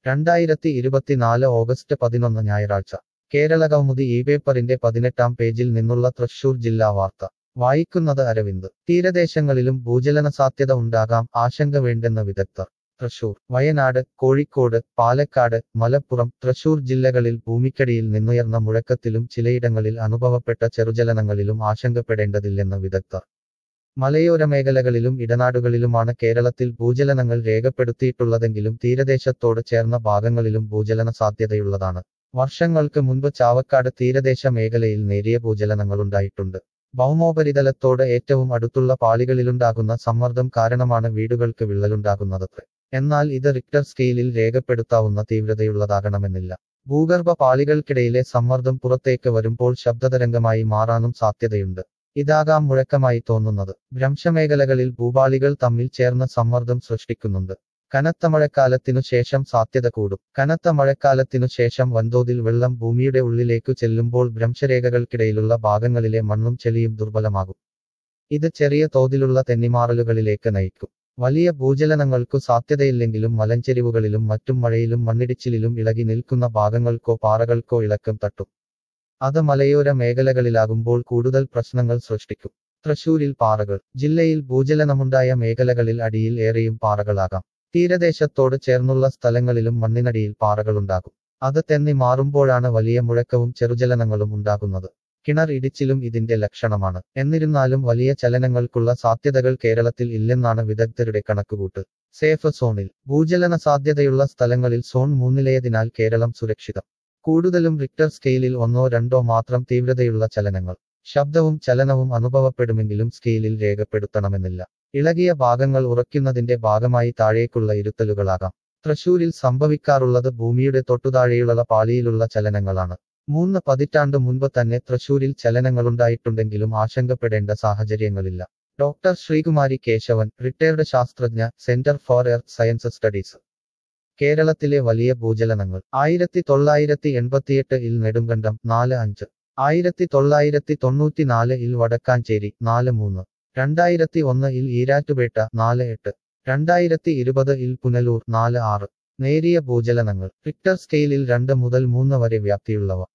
2024 August 11 ഞായറാഴ്ച കേരളകൗമുദി ഈ പേപ്പറിന്റെ 18-ാം പേജിൽ നിന്നുള്ള തൃശൂർ ജില്ലാ വാർത്ത വായിക്കുന്നത് അരവിന്ദ്. തീരദേശങ്ങളിലും ഭൂചലന സാധ്യത ഉണ്ടാകാം, ആശങ്ക വേണ്ടെന്ന് വിദഗ്ധർ. തൃശൂർ, വയനാട്, കോഴിക്കോട്, പാലക്കാട്, മലപ്പുറം, തൃശൂർ ജില്ലകളിൽ ഭൂമിക്കടിയിൽ നിന്നുയർന്ന മുഴക്കത്തിലും ചിലയിടങ്ങളിൽ അനുഭവപ്പെട്ട ചെറുചലനങ്ങളിലും ആശങ്കപ്പെടേണ്ടതില്ലെന്ന് വിദഗ്ധർ. മലയോര മേഖലകളിലും ഇടനാടുകളിലുമാണ് കേരളത്തിൽ ഭൂചലനങ്ങൾ രേഖപ്പെടുത്തിയിട്ടുള്ളതെങ്കിലും തീരദേശത്തോട് ചേർന്ന ഭാഗങ്ങളിലും ഭൂചലന സാധ്യതയുള്ളതാണ്. വർഷങ്ങൾക്ക് മുൻപ് ചാവക്കാട് തീരദേശ മേഖലയിൽ നേരിയ ഭൂചലനങ്ങളുണ്ടായിട്ടുണ്ട്. ഭൗമോപരിതലത്തോട് ഏറ്റവും അടുത്തുള്ള പാളികളിലുണ്ടാകുന്ന സമ്മർദ്ദം കാരണമാണ് വീടുകൾക്ക് വിള്ളലുണ്ടാകുന്നതത്രേ. എന്നാൽ ഇത് റിക്ടർ സ്കെയിലിൽ രേഖപ്പെടുത്താവുന്ന തീവ്രതയുള്ളതാകണമെന്നില്ല. ഭൂഗർഭ പാളികൾക്കിടയിലെ സമ്മർദ്ദം പുറത്തേക്ക് വരുമ്പോൾ ശബ്ദതരംഗമായി മാറാനും സാധ്യതയുണ്ട്. ഇതാകാം മുഴക്കമായി തോന്നുന്നത്. ഭ്രംശമേഖലകളിൽ ഭൂപാളികൾ തമ്മിൽ ചേർന്ന സമ്മർദ്ദം സൃഷ്ടിക്കുന്നുണ്ട്. കനത്ത മഴക്കാലത്തിനു ശേഷം സാധ്യത കൂടും. കനത്ത മഴക്കാലത്തിനു ശേഷം വൻതോതിൽ വെള്ളം ഭൂമിയുടെ ഉള്ളിലേക്കു ചെല്ലുമ്പോൾ ഭ്രംശരേഖകൾക്കിടയിലുള്ള ഭാഗങ്ങളിലെ മണ്ണും ചെളിയും ദുർബലമാകും. ഇത് ചെറിയ തോതിലുള്ള തെന്നിമാറലുകളിലേക്ക് നയിക്കും. വലിയ ഭൂചലനങ്ങൾക്കു സാധ്യതയില്ലെങ്കിലും മലഞ്ചെരിവുകളിലും മറ്റും മഴയിലും മണ്ണിടിച്ചിലിലും ഇളകി നിൽക്കുന്ന ഭാഗങ്ങൾക്കോ പാറകൾക്കോ ഇളക്കം തട്ടും. അത് മലയോര മേഖലകളിലാകുമ്പോൾ കൂടുതൽ പ്രശ്നങ്ങൾ സൃഷ്ടിക്കും. തൃശൂരിൽ പാറകൾ. ജില്ലയിൽ ഭൂചലനമുണ്ടായ മേഖലകളിൽ അടിയിൽ ഏറെയും പാറകളാകാം. തീരദേശത്തോട് ചേർന്നുള്ള സ്ഥലങ്ങളിലും മണ്ണിനടിയിൽ പാറകളുണ്ടാകും. അത് തെന്നി മാറുമ്പോഴാണ് വലിയ മുഴക്കവും ചെറുചലനങ്ങളും ഉണ്ടാകുന്നത്. കിണർ ഇടിച്ചിലും ഇതിന്റെ ലക്ഷണമാണ്. എന്നിരുന്നാലും വലിയ ചലനങ്ങൾക്കുള്ള സാധ്യതകൾ കേരളത്തിൽ ഇല്ലെന്നാണ് വിദഗ്ധരുടെ കണക്കുകൂട്ട്. സേഫ് സോണിൽ. ഭൂചലന സാധ്യതയുള്ള സ്ഥലങ്ങളിൽ സോൺ 3-ലേതിനാൽ കേരളം സുരക്ഷിതം. കൂടുതലും റിക്ടർ സ്കെയിലിൽ 1-2 മാത്രം തീവ്രതയുള്ള ചലനങ്ങൾ. ശബ്ദവും ചലനവും അനുഭവപ്പെടുമെങ്കിലും സ്കെയിലിൽ രേഖപ്പെടുത്തണമെന്നില്ല. ഇളകിയ ഭാഗങ്ങൾ ഉറയ്ക്കുന്നതിന്റെ ഭാഗമായി താഴേക്കുള്ള ഇരുത്തലുകളാകാം. തൃശൂരിൽ സംഭവിക്കാറുള്ളത് ഭൂമിയുടെ തൊട്ടുതാഴെയുള്ള പാളിയിലുള്ള ചലനങ്ങളാണ്. 3 പതിറ്റാണ്ട് മുൻപ് തന്നെ തൃശൂരിൽ ചലനങ്ങളുണ്ടായിട്ടുണ്ടെങ്കിലും ആശങ്കപ്പെടേണ്ട സാഹചര്യങ്ങളില്ല. ഡോക്ടർ ശ്രീകുമാരി കേശവൻ, റിട്ടയർഡ് ശാസ്ത്രജ്ഞ, centre for earth science studies. കേരളത്തിലെ വലിയ ഭൂചലനങ്ങൾ. 1988-ൽ നെടുങ്കണ്ടം 4.5. 1994-ൽ വടക്കാഞ്ചേരി 4.3. 2001-ൽ ഈരാറ്റുപേട്ട 4.8. 2020-ൽ പുനലൂർ 4.6. നേരിയ ഭൂചലനങ്ങൾ. റിക്ടർ സ്കെയിലിൽ 2 മുതൽ 3 വരെ വ്യാപ്തിയുള്ളവ.